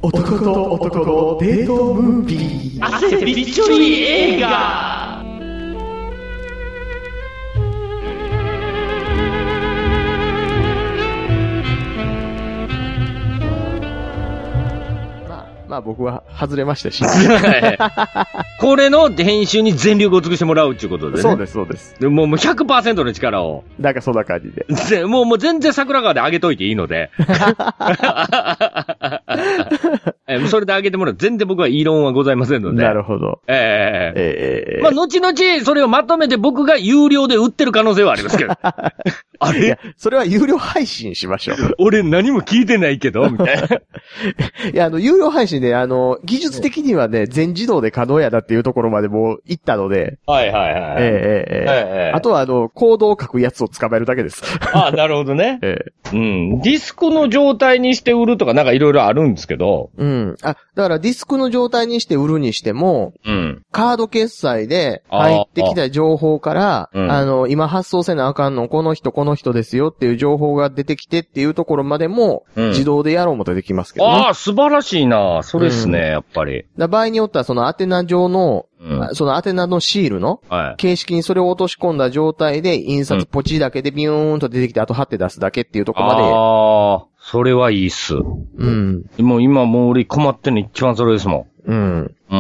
男と男のデートムービー。 汗びっちょり映画。 まあ僕は外れましたし。 これの編集に全力を尽くしてもらうっていうことでね。 そうです、そうです。 でもう100% の力を。 なんかそんな感じで。 もう全然桜川で上げといていいので。それで上げてもらう。全然僕は異論はございませんので。 なるほど。 まあ、後々それをまとめて僕が有料で売ってる可能性はありますけど。あれ、 それは有料配信しましょう。 俺何も聞いてないけど、みたいな。 いや、有料配信で、技術的にはね、全自動で可能やだっていうところまでもう行ったので。 はいはいはい。 あとは、コードを書くやつを捕まえるだけです。 ああ、なるほどね。うん。ディスクの状態にして売るとかなんかいろいろあるんですけど。 うん。だからディスクの状態にして売るにしても、 うん。 カード決済で入ってきた情報から、今発送せなあかんの、この人ですよっていう情報が出てきてっていうところまでも、自動でやろうもとできますけどね。 ああ、素晴らしいな。それですね、やっぱり。 場合によってはその宛名上の、その宛名のシールの形式にそれを落とし込んだ状態で印刷ポチだけでビューンと出てきてあと貼って出すだけっていうところまで。 ああ、それはいいっす。 うん。 今もう俺困ってんの一番それですもん。 うん。 うん、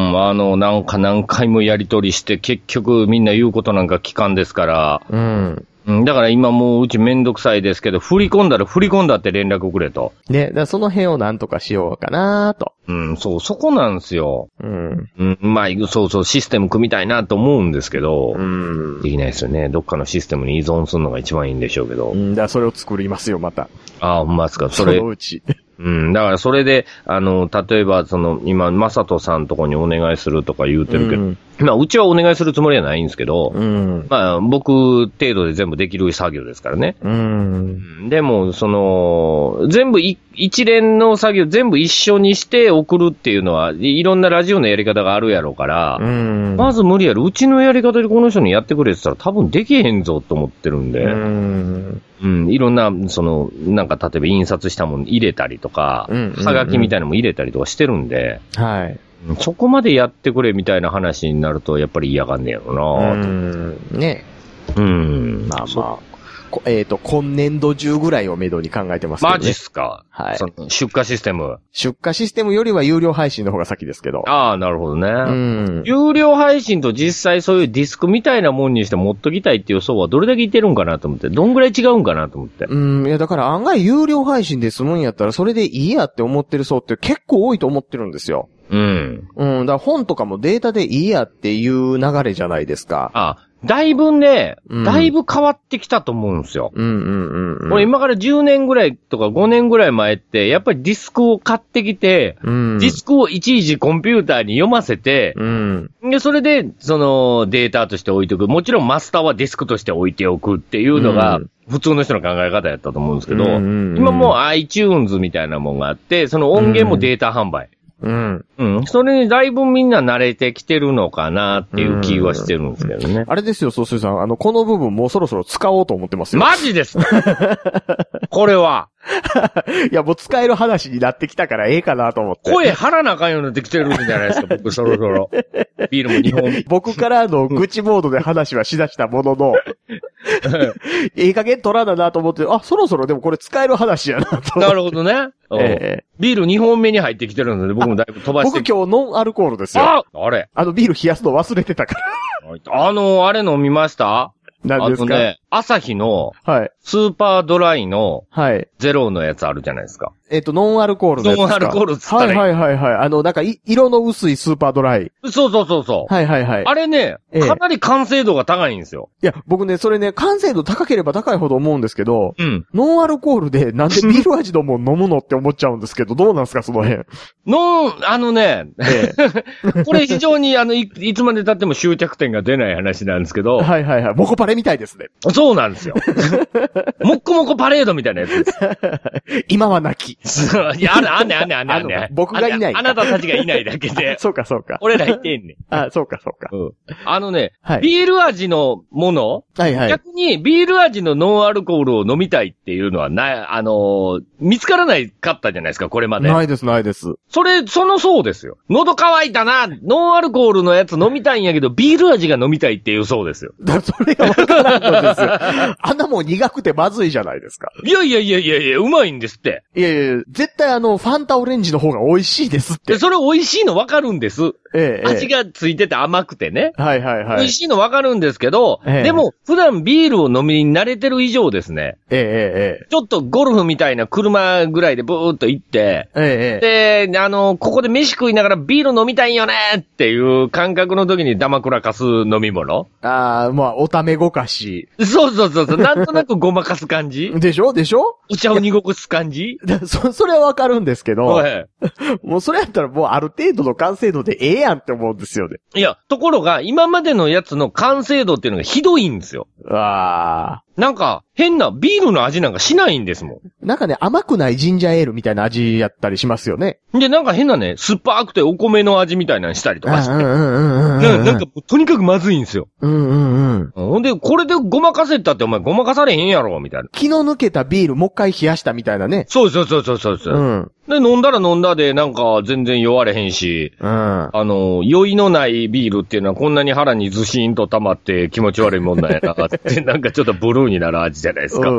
なんか何回もやり取りして結局みんな言うことなんか聞かんですから。 うん。 だから今もううちめんどくさいですけど、振り込んだって連絡くれと。 ね、だからその辺をなんとかしようかなと。 うん、そう、そこなんですよ。 うん。 まあ、そう、システム組みたいなと思うんですけど、できないですよね。どっかのシステムに依存するのが一番いいんでしょうけど。 だからそれを作りますよ、また。 ああ、ほんまですか、それ。 そのうち。 だからそれで、例えば、今、まさとさんとこにお願いするとか言うてるけど、まあ、うちはお願いするつもりはないんですけど、まあ、僕程度で全部できる作業ですからね。でも、全部一連の作業全部一緒にして送るっていうのは、いろんなラジオのやり方があるやろうから、まず無理やろ。うちのやり方でこの人にやってくれって言ったら多分できへんぞと思ってるんで、いろんな、なんか例えば印刷したもの入れたりとか、はがきみたいなのも入れたりとかしてるんで、 はい。 そこまでやってくれみたいな話になると、やっぱり嫌がんねやろな。 ね。まあまあ。今年度中ぐらいをめどに考えてますけどね。 マジっすか。 はい。 出荷システム。 出荷システムよりは有料配信の方が先ですけど。 ああ、なるほどね。有料配信と実際そういうディスクみたいなもんにして持っときたいっていう層はどれだけいてるんかなと思って。どんぐらい違うんかなと思って。 いやだから案外有料配信で済むんやったらそれでいいやって思ってる層って結構多いと思ってるんですよ。だから本とかもデータでいいやっていう流れじゃないですか。 だいぶね、だいぶ変わってきたと思うんですよ。俺今から10年ぐらいとか5年ぐらい前って、やっぱりディスクを買ってきて、ディスクをいちいちコンピューターに読ませて、で、それで、データとして置いておく。もちろんマスターはディスクとして置いておくっていうのが、普通の人の考え方やったと思うんですけど、今もう iTunes みたいなもんがあって、その音源もデータ販売。それにだいぶみんな慣れてきてるのかなっていう気はしてるんですけどね。 あれですよ、総帥さん。この部分もうそろそろ使おうと思ってますよ。 マジですこれは。 いや、もう使える話になってきたからええかなと思って。 声張らなあかんようになってきてるんじゃないですか、僕そろそろ。ビールも2本。 僕からの愚痴モードで話はしだしたものの、いい加減取らななと思って、そろそろでもこれ使える話やなと。 なるほどね。ビール2本目に入ってきてるので、僕もだいぶ飛ばして。 僕今日ノンアルコールですよ。 あれビール冷やすの忘れてたから。 あれ飲みました？ 何ですか？ アサヒの、スーパードライの、ゼロのやつあるじゃないですか。 ノンアルコールのやつですか？ ノンアルコールっつったらなんか、色の薄いスーパードライ。 そう。あれね、かなり完成度が高いんですよ。 いや、僕ね、それね、完成度高ければ高いほど思うんですけど、ノンアルコールでなんでビール味のもん飲むのって思っちゃうんですけど、どうなんですか、その辺。これ非常にいつまで経っても終着点が出ない話なんですけど。 モコパレれみたいですね。 そうなんですよ。もっこもこパレードみたいなやつです。 今はなき。 いや、あんねん。 僕がいない。 あなたたちがいないだけで。 そうか。 俺らいてんねん。 そうか。 はい、ビール味のもの、 はいはい。 逆にビール味のノンアルコールを飲みたいっていうのは見つからないかったじゃないですか、これまで。 ないです。 そうですよ。喉乾いたな、ノンアルコールのやつ飲みたいんやけど、ビール味が飲みたいっていうそうですよ。 それがわからんのですよ。あんなもん苦くてまずいじゃないですか。 いや、うまいんですって。 いや、絶対ファンタオレンジの方が美味しいですって。 それ美味しいのわかるんです。味がついてて甘くてね。 はい。 美味しいのわかるんですけど、でも、普段ビールを飲みに慣れてる以上ですね。ちょっとゴルフみたいな車ぐらいでブーっと行って、で、ここで飯食いながらビール飲みたいんよねっていう感覚の時にダマくらかす飲み物。 おためごかし。 そう。なんとなくごまかす感じでしょお茶を濁す感じそれはわかるんですけど、もうそれやったらもうある程度の完成度でええやんって思うんですよね。 いや、ところが今までのやつの完成度っていうのがひどいんですよ。なんか、変なビールの味なんかしないんですもん。なんかね、甘くないジンジャーエールみたいな味やったりしますよね。 で、なんか変なね、酸っぱくてお米の味みたいなのしたりとかして。なんか、とにかくまずいんですよ。ほんで、これでごまかせたってお前ごまかされへんやろ、みたいな。 気の抜けたビールもう一回冷やしたみたいなね。 そう。で、飲んだら飲んだで、なんか全然酔われへんし、酔いのないビールっていうのはこんなに腹にずしんと溜まって気持ち悪いもんなんやなって、なんかちょっとブルーになる味じゃないですか。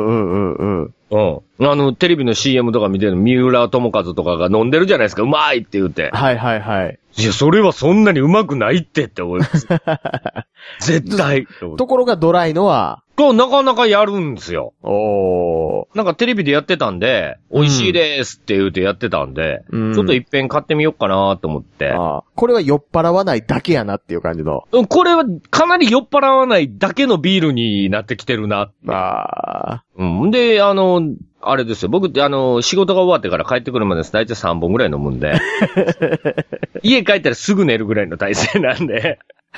テレビの CM とか見てる三浦友和とかが飲んでるじゃないですか。うまいって言って。 はい。 いや、それはそんなにうまくないって思います。絶対。 ところがドライのは、 なかなかやるんですよ。なんかテレビでやってたんで、美味しいですって言うてやってたんで、ちょっと一遍買ってみようかなと思って。 これは酔っ払わないだけやなっていう感じの。 これはかなり酔っ払わないだけのビールになってきてるな。で、あれですよ。僕って仕事が終わってから帰ってくるまでだいたい3本ぐらい飲むんで。家帰ったらすぐ寝るぐらいの体勢なんで。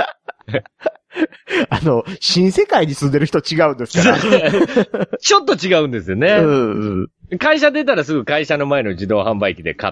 新世界に住んでる人違うんですから。 ちょっと違うんですよね。会社出たらすぐ会社の前の自動販売機で買って、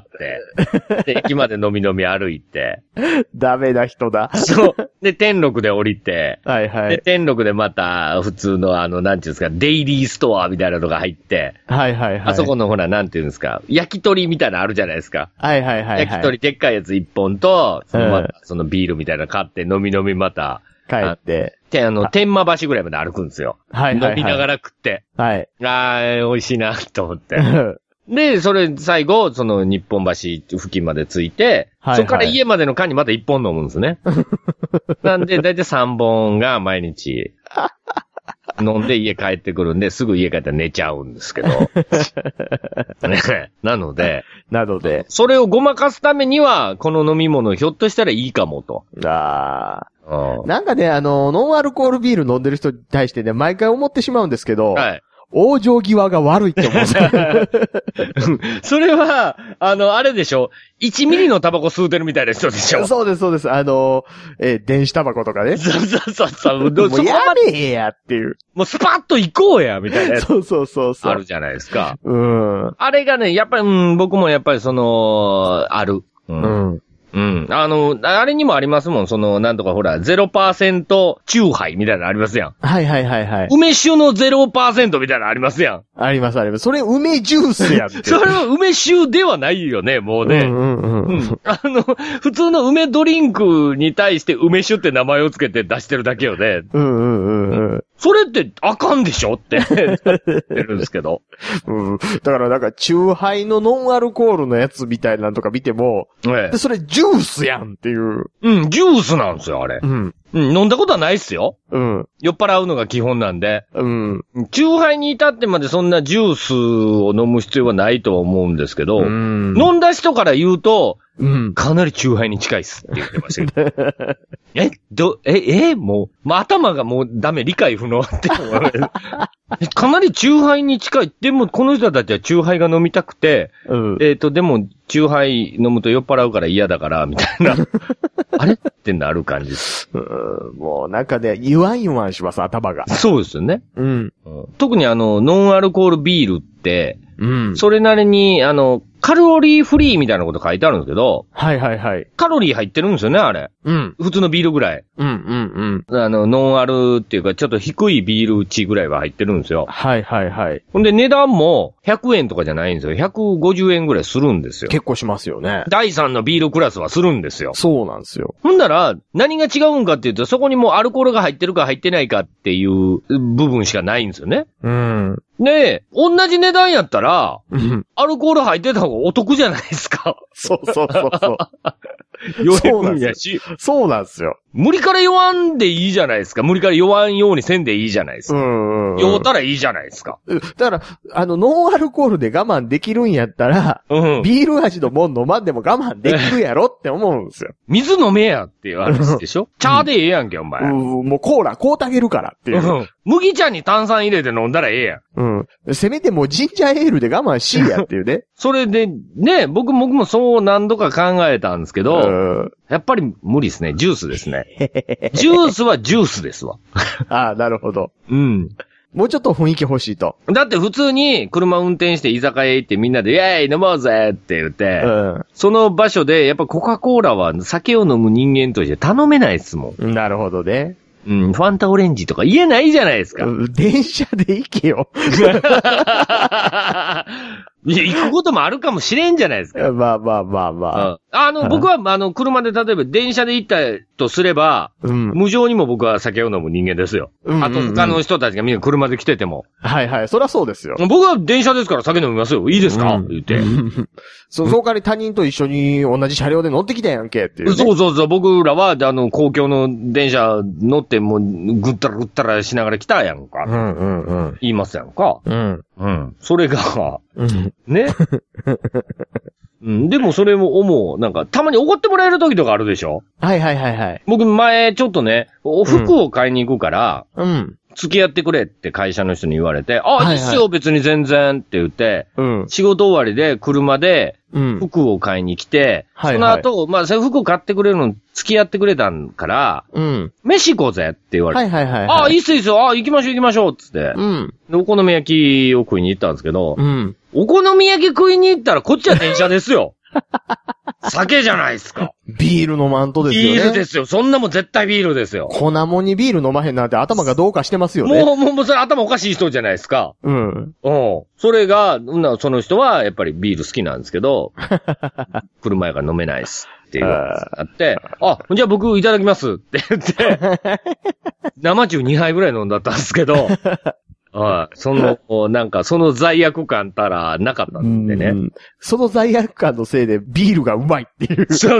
で、駅まで飲み歩いて。 ダメな人だ。 そう。で、天禄で降りて。 で、 天禄でまた、普通のなんていうんですか、デイリーストアみたいなのが入って。あそこのほら、なんていうんですか、焼き鳥みたいなのあるじゃないですか。焼き鳥でっかいやつ1本と、そのビールみたいなの買って飲みまた。 帰って。 天満橋ぐらいまで歩くんですよ。飲みながら食って。美味しいな、と思って。で、それ、最後、その日本橋付近まで着いて、そこから家までの間にまた1本飲むんですね。なんで、だいたい3本が毎日、飲んで家帰ってくるんで、すぐ家帰ったら寝ちゃうんですけど。なので、それをごまかすためには、この飲み物ひょっとしたらいいかもと。 なんかね、ノンアルコールビール飲んでる人に対してね、毎回思ってしまうんですけど、往生際が悪いって思うんですよ。 それは、あれでしょ ?1 ミリのタバコ吸うてるみたいな人でしょそうです。電子タバコとかね。 そう。 もうやめえやっていう。 もうスパッと行こうやみたいなやつ。 そう。 あるじゃないですか。あれがね、やっぱり、僕もやっぱりある。あれにもありますもん。なんとかほら、0% チューハイみたいなのありますやん。梅酒の 0% みたいなのありますやん。 あります。それ梅ジュースやんって。 それは梅酒ではないよね、もうね。普通の梅ドリンクに対して梅酒って名前をつけて出してるだけよね。それってあかんでしょって言ってるんですけど。 だからなんか、チューハイのノンアルコールのやつみたいなのとか見ても、でそれジュースやんっていう。 ジュースなんですよ、あれ。飲んだことはないっすよ。酔っ払うのが基本なんで。チューハイに至ってまでそんなジュースを飲む必要はないとは思うんですけど、飲んだ人から言うと、かなりチューハイに近いっすって言ってましたけど。 もう、頭がもうダメ、理解不能って思われる。かなりチューハイに近い。でも、この人たちはチューハイが飲みたくて、でも、チューハイ飲むと酔っ払うから嫌だから、みたいな。あれってなる感じです。 もうなんかね、言わんします、頭が。 そうですよね。特にノンアルコールビールって、それなりに、カロリーフリーみたいなこと書いてあるんですけど、 はいはいはい。 カロリー入ってるんですよね、あれ。普通のビールぐらい。ノンアルっていうか、ちょっと低いビール値ぐらいは入ってるんですよ。 はいはいはい。 ほんで値段も100円とかじゃないんですよ。150円ぐらいするんですよ。 結構しますよね。 第3のビールクラスはするんですよ。 そうなんですよ。 ほんなら、何が違うんかっていうと、そこにもうアルコールが入ってるか入ってないかっていう部分しかないんですよね。で、同じ値段やったら、アルコール入ってた方がお得じゃないですか。 そう。 酔えるんやし。 そうなんですよ。 無理から酔わんでいいじゃないですか。無理から酔わんようにせんでいいじゃないですか。酔うたらいいじゃないですか。 だから、ノンアルコールで我慢できるんやったら、ビール味のもん飲まんでも我慢できるやろって思うんですよ。 水飲めやっていう話でしょ。茶でええやんけ、お前。 もうコーラ買うたげるからっていう。 麦茶に炭酸入れて飲んだらええやん。せめてもうジンジャーエールで我慢しいやっていうね。 それで、ね、僕もそう何度か考えたんですけど、やっぱり無理ですね。ジュースですね。ジュースはジュースですわ。 ああ、なるほど。もうちょっと雰囲気欲しいと。 だって普通に車運転して居酒屋行ってみんなでイェーイ飲もうぜって言って、その場所でやっぱコカ・コーラは酒を飲む人間として頼めないですもん。 なるほどね。 ファンタオレンジとか言えないじゃないですか。 電車で行けよ。 いや、行くこともあるかもしれんじゃないですか。 まあ。 僕は、車で例えば電車で行ったとすれば、無情にも僕は酒を飲む人間ですよ。あと他の人たちがみんな車で来てても。 はいはい、そりゃそうですよ。 僕は電車ですから酒飲みますよ。いいですか、言って。 その代わり他人と一緒に同じ車両で乗ってきたやんけっていう、ね。 そう。僕らは、公共の電車乗ってもう、ぐったらぐったらしながら来たやんか。言いますやんか。それが、ね。でもそれもなんか、たまに怒ってもらえる時とかあるでしょ？ はい。 僕前ちょっとね、服を買いに行くから、付き合ってくれって会社の人に言われて、いいっすよ、別に全然って言って、仕事終わりで車で服を買いに来て、その後、その服買ってくれるの付き合ってくれたんから、飯行こうぜって言われて、いいっすよ、行きましょう、つって、で、お好み焼きを食いに行ったんですけど、お好み焼き食いに行ったらこっちは電車ですよ。酒じゃないですか。 ビール飲まんとですよね。 ビールですよ。そんなもん絶対ビールですよ。 粉もんにビール飲まへんなんて頭がどうかしてますよね。 もうそれ頭おかしい人じゃないですか。それが、その人はやっぱりビール好きなんですけど、車やから飲めないっすっていうあって、じゃあ僕いただきますって言って、生中2杯ぐらい飲んだったんですけど、その罪悪感たらなかったんでね。 その罪悪感のせいでビールがうまいっていう。 そう。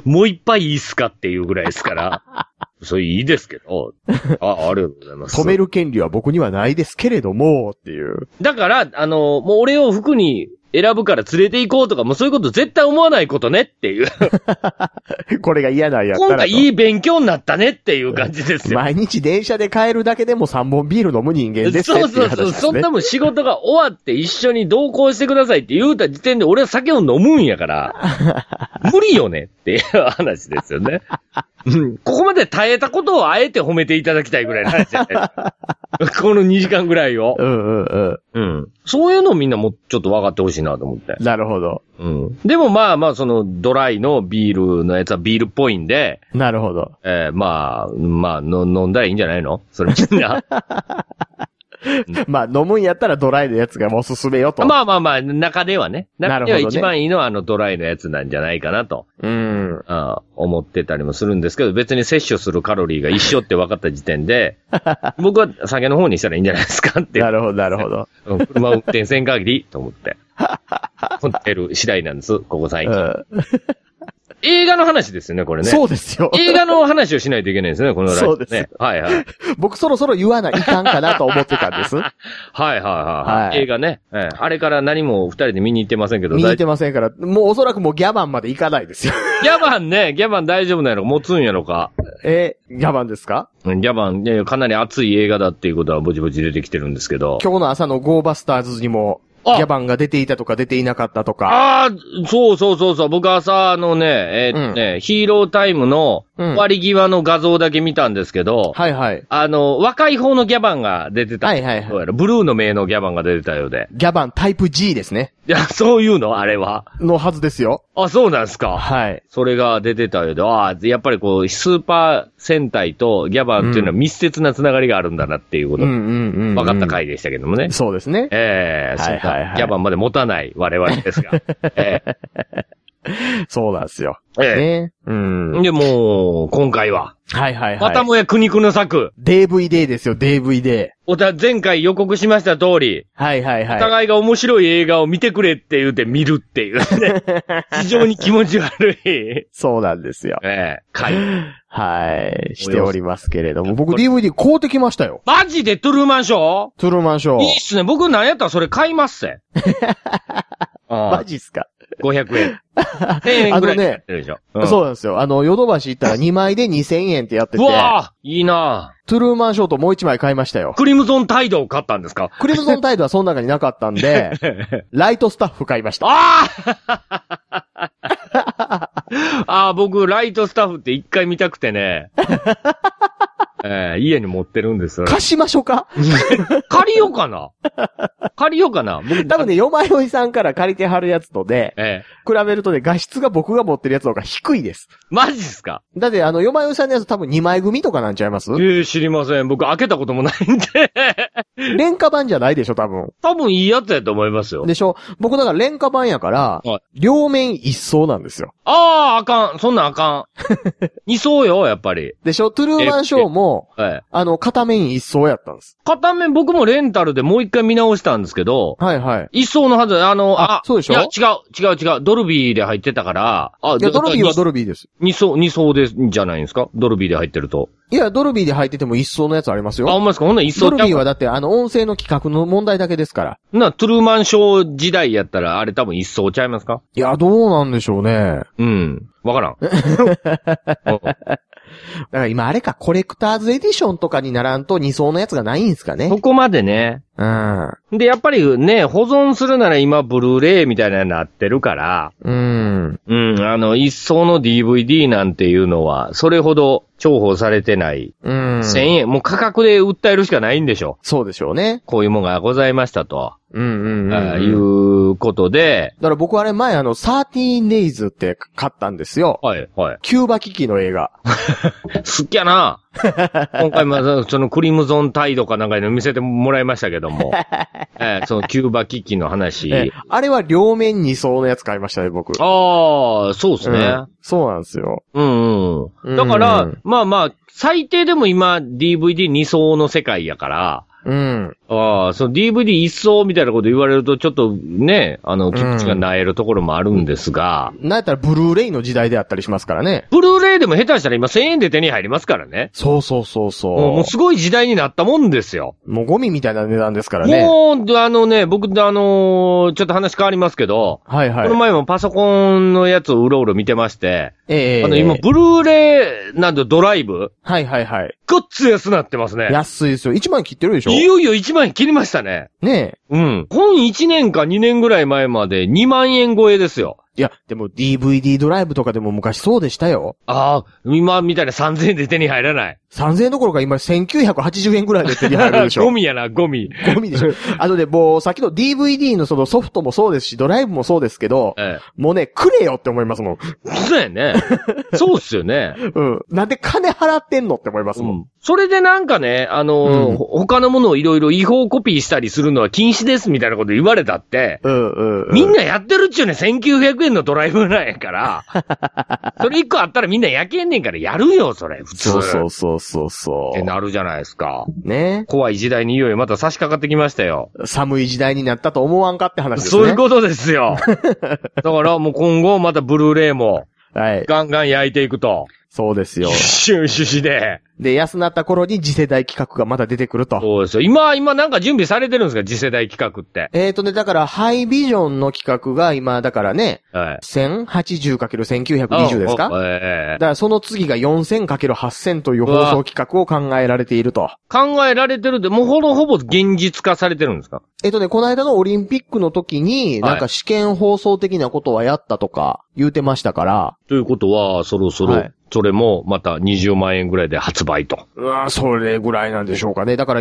もう一杯いいっすかっていうぐらいですから。それいいですけど。ありがとうございます。 止める権利は僕にはないですけれども、っていう。 だから、もう俺を服に選ぶから連れて行こうとか、もうそういうこと絶対思わないことねっていう。 これが嫌なんやったら。 今回いい勉強になったねっていう感じですよ。 毎日電車で帰るだけでも3本ビール飲む人間ですねっていう話ですね。 そんなもん仕事が終わって一緒に同行してくださいって言うた時点で俺は酒を飲むんやから、無理よねっていう話ですよね。ここまで耐えたことをあえて褒めていただきたいぐらいの話じゃないですか。この2時間ぐらいを。そういうのをみんなもちょっと分かってほしいなと思って。 なるほど。 でもそのドライのビールのやつはビールっぽいんで。 なるほど。 飲んだらいいんじゃないのそれみんな。 飲むんやったらドライのやつがおすすめよと。 中ではね。中では一番いいのはドライのやつなんじゃないかなと。思ってたりもするんですけど、別に摂取するカロリーが一緒って分かった時点で、僕は酒の方にしたらいいんじゃないですかって。 なるほど。 車運転せん限りと思って。持ってる次第なんです、ここ最近。 映画の話ですよね、これね。 そうですよ。 映画の話をしないといけないですね、このラジオね。 そうです。 はいはい。 僕そろそろ言わないかんかなと思ってたんです。 はいはいはい。映画ね。あれから何も二人で見に行ってませんけど。 見に行ってませんから、もうおそらくもうギャバンまで行かないですよ。 ギャバンね、ギャバン大丈夫なのか持つんやろか。 ギャバンですか？ ギャバンね、かなり熱い映画だっていうことはぼちぼち出てきてるんですけど。 今日の朝のゴーバスターズにも、ギャバンが出ていたとか出ていなかったとか。 ああ、そうそうそうそう。僕朝ヒーロータイムの終わり際の画像だけ見たんですけど、 はいはい。 若い方のギャバンが出てた。 はいはいはい。 ブルーの名のギャバンが出てたようで。 ギャバンタイプ G ですね。 いや、そういうのあれは。 のはずですよ。 あ、そうなんですか。 はい。 それが出てたようで、やっぱりこう、スーパー戦隊とギャバンっていうのは密接なつながりがあるんだなっていうこと。分かった回でしたけどもね。 そうですね。 そうか。ギャバンまで持たない我々ですが。 そうなんですよ。 ね。で、もう、今回は。 はいはいはい。 またもや苦肉の策。 DVD ですよ、DVD。 前回予告しました通り。 はいはいはい。 お互いが面白い映画を見てくれって言うて見るっていうね。非常に気持ち悪い。 そうなんですよ。 回。 はい。しておりますけれども。僕 DVD 買うてきましたよ。 マジでトゥルーマンショー？ トゥルーマンショー。 いいっすね。僕なんやったらそれ買いますぜ。 マジっすか。 500円。1000円ぐらいやってるでしょ。 そうなんですよ。ヨドバシ行ったら2枚で2000円ってやってて。 うわぁいいなぁ。 トゥルーマンショートもう1枚買いましたよ。 クリムゾンタイドを買ったんですか？ クリムゾンタイドはその中になかったんで、ライトスタッフ買いました。 僕、ライトスタッフって1回見たくてね。家に持ってるんです。 貸しましょうか？ 借りようかな僕多分ね、よまよいさんから借りてはるやつとで、比べるとね、画質が僕が持ってるやつの方が低いです。 マジっすか？ だって、よまよいさんのやつ多分2枚組とかなんちゃいます？ 知りません。僕開けたこともないんで。 廉価版じゃないでしょ、多分。 多分いいやつやと思いますよ。 でしょ？僕だから廉価版やから、両面一層なんですよ。 あかん。そんなんあかん。二層よ、やっぱり。 でしょ？トゥルーマンショーも、片面一層やったんです。 片面僕もレンタルでもう一回見直したんですけど、 はいはい。 一層のはず、 そうでしょ？ いや、違う。ドルビーで入ってたから、 いや、ドルビーはドルビーです。 二層で、じゃないですか？ドルビーで入ってると。 いや、ドルビーで入ってても一層のやつありますよ。 ほんまですか？ほんなら一層。 ドルビーはだって、音声の規格の問題だけですから。 トゥルーマンショー時代やったら、あれ多分一層ちゃいますか？ いや、どうなんでしょうね。 わからん。 だから今あれか、コレクターズエディションとかにならんと2層のやつがないんですかね。 そこまでね。で、やっぱりね、保存するなら今、ブルーレイみたいなのになってるから、一層の DVD なんていうのは、それほど重宝されてない。1000円、もう価格で訴えるしかないんでしょ。 そうでしょうね。 こういうものがございましたと。いうことで。 だから僕あれ前13 Days って買ったんですよ。 はい、はい。 キューバ危機の映画。 好きやな。今回そのクリムゾンタイドかなんかで見せてもらいましたけども。そのキューバ危機の話。 あれは両面2層のやつ買いましたね、僕。 そうですね、 そうなんですよ。 だから、まあ、最低でも今 DVD2 層の世界やから、その DVD 一層みたいなこと言われるとちょっとね、気持ちが萎えるところもあるんですが。 なんやったらブルーレイの時代であったりしますからね。 ブルーレイでも下手したら今1000円で手に入りますからね。 そう。 もうすごい時代になったもんですよ。 もうゴミみたいな値段ですからね。 もう、僕、ちょっと話変わりますけど。はいはい。この前もパソコンのやつをうろうろ見てまして。今、ブルーレイドライブ。 はい。 ごっつ安なってますね。 安いですよ。1万切ってるでしょ？ いよいよ1万円切りましたね。 ねえ。 本1年か2年ぐらい前まで2万円超えですよ。 いや、でも DVD ドライブとかでも昔そうでしたよ。 今みたいな3000円で手に入らない。 3000円どころか今1980円ぐらいで手に入るでしょ。 ゴミやな、ゴミでしょ。で、もうさっきの DVD のそのソフトもそうですし、ドライブもそうですけど、もうね、くれよって思いますもん。 そうやね。そうっすよね。 なんで金払ってんのって思いますもん。 それでなんかね、他のものをいろいろ違法コピーしたりするのは禁止ですみたいなこと言われたって、みんなやってるっちゅうね、1900円のドライブなんやから、それ1個あったらみんな焼けんねんからやるよ、それ、普通。そう。ってなるじゃないですか。ね。怖い時代にいよいよまた差し掛かってきましたよ。 寒い時代になったと思わんかって話ですね。 そういうことですよ。だからもう今後またブルーレイも、 はい。 ガンガン焼いていくと。 そうですよ。 シュッシュシで。 で、安なった頃に次世代企画がまた出てくると。 そうですよ。今なんか準備されてるんですか、次世代企画って。 だからハイビジョンの企画が今、だからね、 はい。 1080×1920 ですか？だからその次が 4000×8000 という放送企画を考えられていると。 考えられてるって、もうほぼ現実化されてるんですか？ この間のオリンピックの時に、なんか試験放送的なことはやったとか言うてましたから。 ということは、そろそろ、それもまた20万円ぐらいで発売と。 それぐらいなんでしょうかね。だから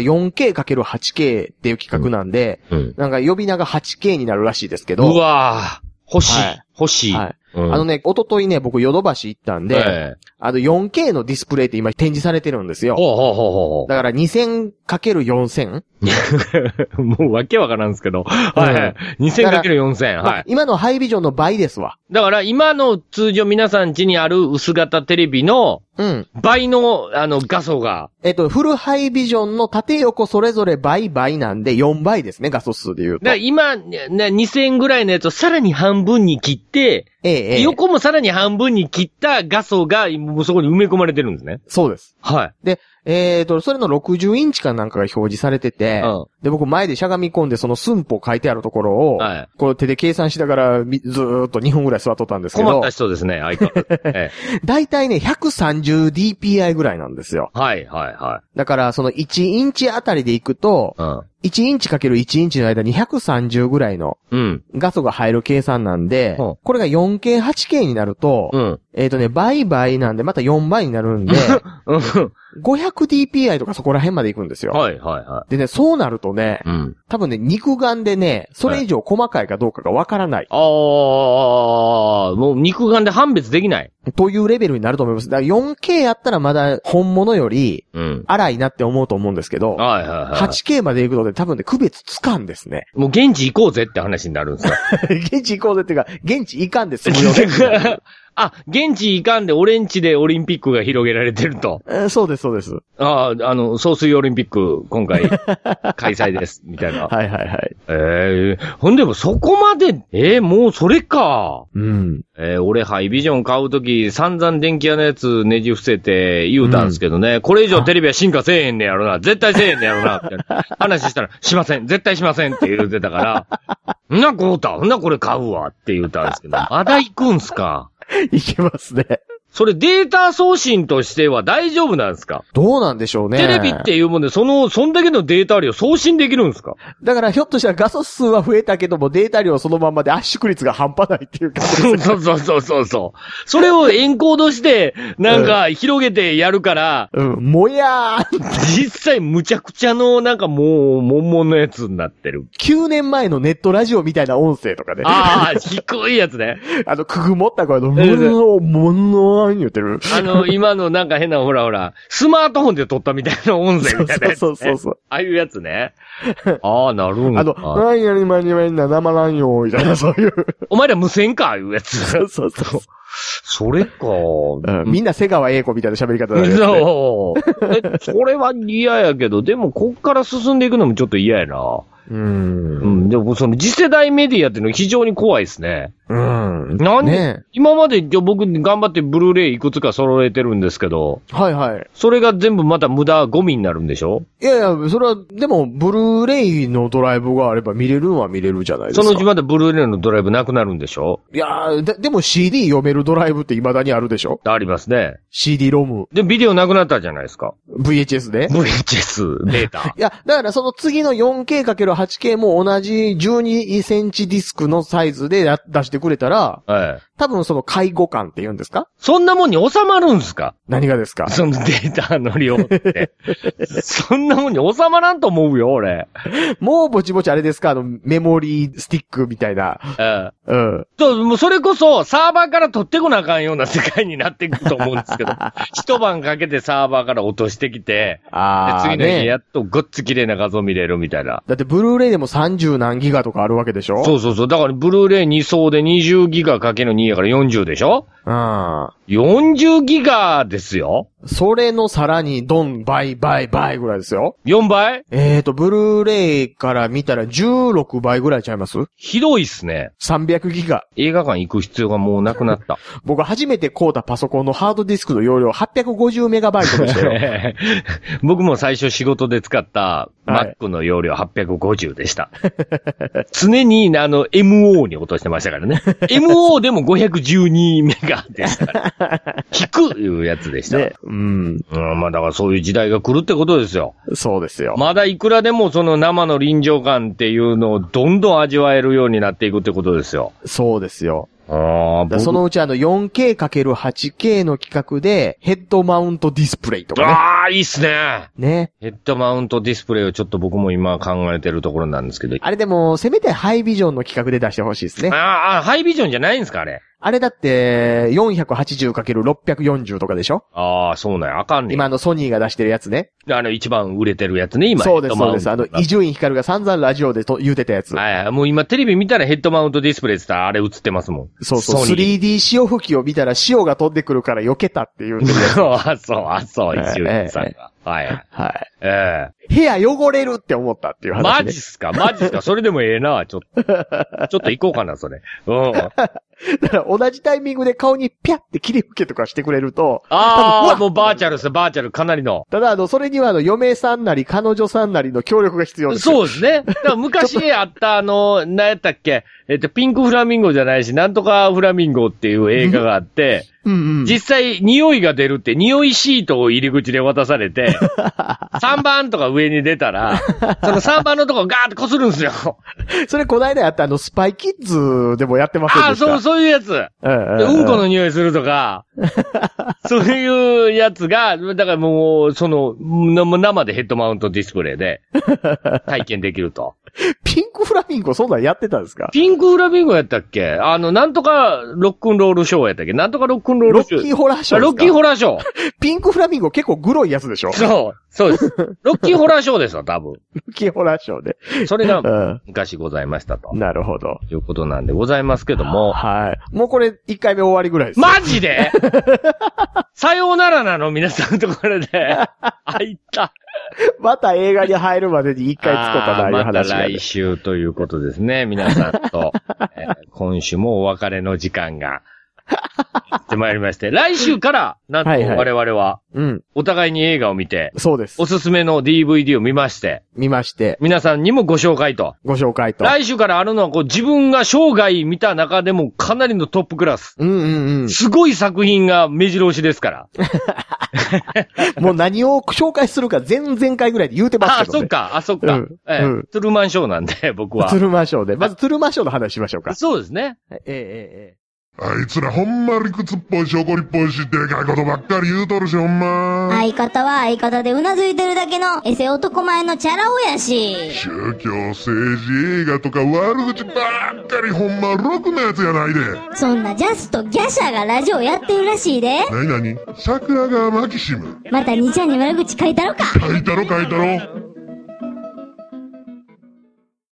4K×8K っていう企画なんで、なんか呼び名が 8K になるらしいですけど。 うわー、欲しい。はい。 一昨日ね、僕ヨドバシ行ったんで、4K のディスプレイって今展示されてるんですよ。だから 2000×4000? もうわけわからんすけど。はい。2000×4000。はい。 今のハイビジョンの倍ですわ。 だから今の通常皆さん家にある薄型テレビの、倍の、画素が。 フルハイビジョンの縦横それぞれ倍なんで4倍ですね、画素数で言うと。 だから今、2000ぐらいのやつをさらに半分に切って、横もさらに半分に切った画素が、もうそこに埋め込まれてるんですね。 そうです。 はい。 で、それの60インチかなんかが表示されてて、で、僕前でしゃがみ込んでその寸法書いてあるところを、こう手で計算しながらずーっと2分ぐらい座っとったんですけど。 困った人ですね、相変わらず。 だいたいね、130dpi ぐらいなんですよ。 はい。 だから、その1インチあたりでいくと、1インチ ×1 インチの間に130ぐらいの画素が入る計算なんで、これが 4K、8K になると、倍なんでまた4倍になるんで、500dpi とかそこら辺まで行くんですよ。でね、そうなるとね、多分ね、肉眼でね、それ以上細かいかどうかがわからない。 もう肉眼で判別できない。 というレベルになると思います。だから 4K やったらまだ本物より、荒いなって思うと思うんですけど、8K まで行くので多分ね、区別つかんですね。 もう現地行こうぜって話になるんですか？ 現地行こうぜっていうか、現地行かんで済むよね。 現地行かんで俺んちでオリンピックが広げられてると。 そうです、そうです。 総水オリンピック、今回、開催です、みたいな。 はい。 ほんでもそこまで、もうそれか。俺ハイビジョン買うとき、散々電気屋のやつねじ伏せて言うたんですけどね、これ以上テレビは進化せえへんねやろな、絶対せえへんねやろな、みたいな話したら、しません、絶対しませんって言うてたから、これ買うわって言うたんですけど、まだ行くんすか。 いけますね。 それデータ送信としては大丈夫なんですか？ どうなんでしょうね。 テレビっていうもんで、そんだけのデータ量送信できるんですか？ だからひょっとしたら画素数は増えたけども、データ量そのままで圧縮率が半端ないっていう感じですね。 そう。それをエンコードして、なんか広げてやるから、 もやー実際むちゃくちゃの、なんかもう、悶々のやつになってる。 9年前のネットラジオみたいな音声とかで。 低いやつね。 くぐもった声の、ものー言ってる。 今のなんか変なほら、スマートフォンで撮ったみたいな音声みたいなやつ、ね。そう。ああいうやつね。なるんだ。 何やりまにまにな、生なんよ、みたいな、そういう。 お前ら無線か、いうやつ。 そう。 それか。 みんな瀬川栄子みたいな喋り方だね。 そう。それは嫌やけど、でもこっから進んでいくのもちょっと嫌やな。でもその次世代メディアっていうのは非常に怖いですね。今まで僕頑張ってブルーレイいくつか揃えてるんですけど。はい。それが全部また無駄ゴミになるんでしょ？ いや、それは、でも、ブルーレイのドライブがあれば見れるのは見れるじゃないですか。 そのうちまたブルーレイのドライブなくなるんでしょ？ いやでも CD 読めるドライブって未だにあるでしょ？ ありますね。 CD ロム。 で、ビデオなくなったじゃないですか。 VHS で？ VHS データ。 いや、だからその次の 4K×8K も同じ12センチディスクのサイズで出してくれたら、多分その介護感って言うんですか？ そんなもんに収まるんすか？ 何がですか？ そのデータの量って。そんなもんに収まらんと思うよ、俺。 もうぼちぼちあれですか？メモリースティックみたいな。 もうそれこそサーバーから取ってこなあかんような世界になっていくと思うんですけど。一晩かけてサーバーから落としてきて、で次の日やっとごっつ綺麗な画像見れるみたいな。 だってブルーレイでも30何ギガとかあるわけでしょ？ そう。だからブルーレイ2層で20ギガかける2やから40でしょ？ 40ギガですよ。 それのさらにドン、倍ぐらいですよ。 4倍？ ブルーレイから見たら16倍ぐらいちゃいます？ ひどいっすね。 300ギガ。 映画館行く必要がもうなくなった。 僕初めて買うたパソコンのハードディスクの容量850メガバイトでしたよ。 僕も最初仕事で使った Mac の容量850でした。常にMO に落としてましたからね。MO でも512メガでしたから。低くいうやつでした。ね、まあだからそういう時代が来るってことですよ。 そうですよ。 まだいくらでもその生の臨場感っていうのをどんどん味わえるようになっていくってことですよ。 そうですよ。そのうち4K×8K の企画でヘッドマウントディスプレイとかね。 ああ、いいっすね。 ね。 ヘッドマウントディスプレイをちょっと僕も今考えてるところなんですけど。 あれでも、せめてハイビジョンの企画で出してほしいですね。 ハイビジョンじゃないんですかあれ。 あれだって、480×640 とかでしょ？ ああ、そうなんや。あかんねん。 今ソニーが出してるやつね。 一番売れてるやつね、今。 そうです。伊集院光が散々ラジオで言うてたやつ。 はい。もう今テレビ見たらヘッドマウントディスプレイって言ったらあれ映ってますもん。 そう。3D 潮吹きを見たら潮が飛んでくるから避けたっていう。 そう、伊集院さんが。はい。 部屋汚れるって思ったっていう話、ね。 マジっすかそれでもええな、ちょっと行こうかな、それ。 だから同じタイミングで顔にピャって切り吹けとかしてくれると。 もうバーチャル、かなりの。 ただそれには嫁さんなり彼女さんなりの協力が必要です。 そうですね。だから昔あった何やったっけピンクフラミンゴじゃないし、なんとかフラミンゴっていう映画があって、実際匂いが出るって匂いシートを入り口で渡されて、3番とか上に出たら、その3番のとこガーって擦るんですよ。 それこないだやったスパイキッズでもやってませんでした？ そういうやつ。うんこの匂いするとか、そういうやつが、だからもう、生でヘッドマウントディスプレイで体験できると。 ピンクフラミンゴそんなんやってたんですか？ ピンクフラミンゴやったっけ？なんとかロックンロールショーやったっけ？なんとかロックンロールショー。 ロッキーホラーショーですか？ ロッキーホラーショー。 ピンクフラミンゴ結構グロいやつでしょ？ そうです。ロッキーホラーショーですよ、多分。ロッキーホラーショーで。 それが昔ございましたと。 なるほど。 いうことなんでございますけども。 はい。もうこれ1回目終わりぐらいです。 マジでさようならなの皆さんのところで。入った。 また映画に入るまでに1回つこうかな、いう話が。 また来週ということですね、皆さんと。今週もお別れの時間が。やってまいりまして。来週から、なんと我々は、お互いに映画を見て、 そうです。 おすすめの DVD を見まして、皆さんにもご紹介と。来週からあるのは、自分が生涯見た中でもかなりのトップクラス。すごい作品が目白押しですから。 もう何を紹介するか前々回ぐらいで言うてますけどね。 そっか。トゥルーマンショーなんで、僕は。 トゥルーマンショーで。まずトゥルーマンショーの話しましょうか。 そうですね。 あいつらほんま理屈っぽいし怒りっぽいしでかいことばっかり言うとるしほんま。 相方は相方でうなずいてるだけのエセ男前のチャラ男やし。 宗教、政治、映画とか悪口ばっかりほんまろくなやつやないで。 そんなジャスとギャシャがラジオやってるらしいで。 なに桜川マキシム。 また兄ちゃんに悪口書いたろか。 書いたろ。